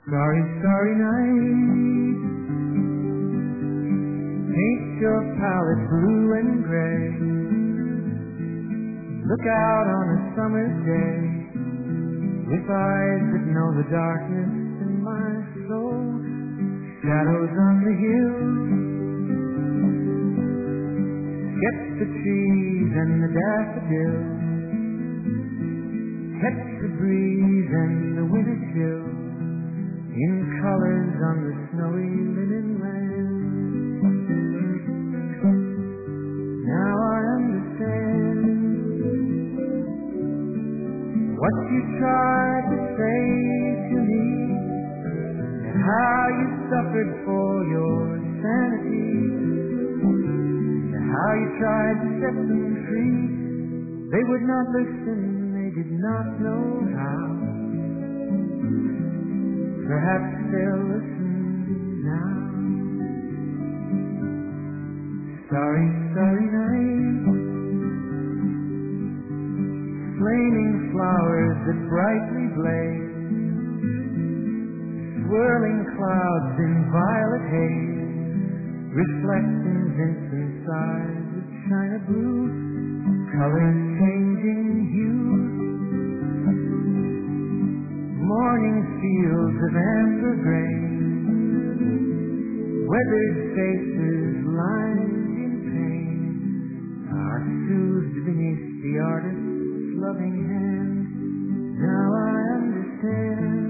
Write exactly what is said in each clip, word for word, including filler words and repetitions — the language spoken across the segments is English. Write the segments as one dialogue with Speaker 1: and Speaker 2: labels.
Speaker 1: Starry, starry night, paint your palette blue and gray. Look out on a summer's day, with eyes that know the darkness in my soul. Shadows on the hills, sketch the trees and the daffodils, catch the breeze and the winter chill, in colors on the snowy linen land. Now I understand what you tried to say to me, and how you suffered for your sanity, and how you tried to set them free. They would not listen, they did not know how. Perhaps they'll listen now. Starry, starry night, flaming flowers that brightly blaze, swirling clouds in violet haze, reflecting Vincent's eyes of china blue, colors changing hues, morning fields of amber grain, weathered faces lined in pain, are soothed beneath the artist's loving hand. Now I understand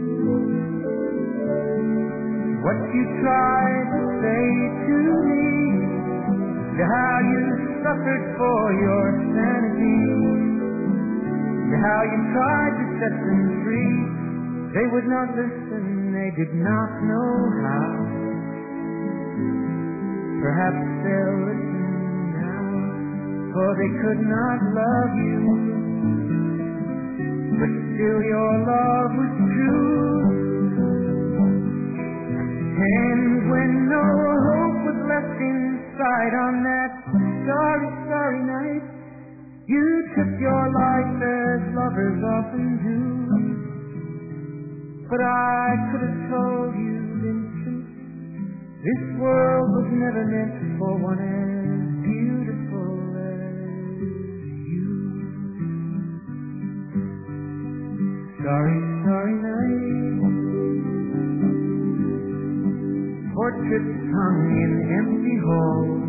Speaker 1: what you tried to say to me, how you suffered for your sanity, how you tried to set them free. They would not listen, they did not know how. Perhaps they'll listen now, for they could not love you, but still your love was true. And when no hope was left inside on that starry, starry night, you took your life as lovers often do. But I could have told you, Vincent, this world was never meant for one as beautiful as you. Starry, starry night, portraits hung in empty halls,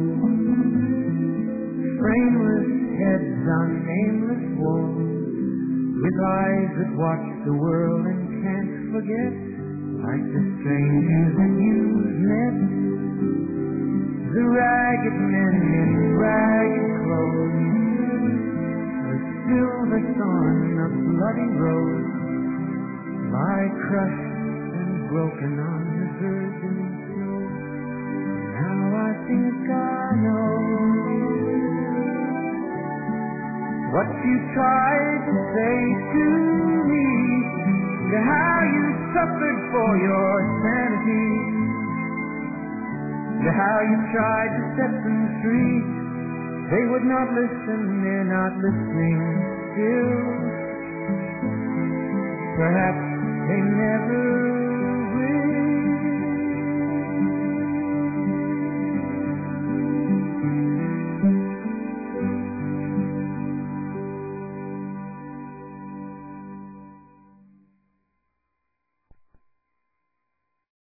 Speaker 1: frameless heads on nameless walls, with eyes that watch the world and can't forget, like the strangers that you've met, the ragged men in ragged clothes, the silver thorn of bloody rose, lie crushed and broken on the virgin snow. Now I think I know what you tried to say to me, how you suffered for your sanity, how you tried to set them free. They would not listen, they're not listening still. Perhaps they never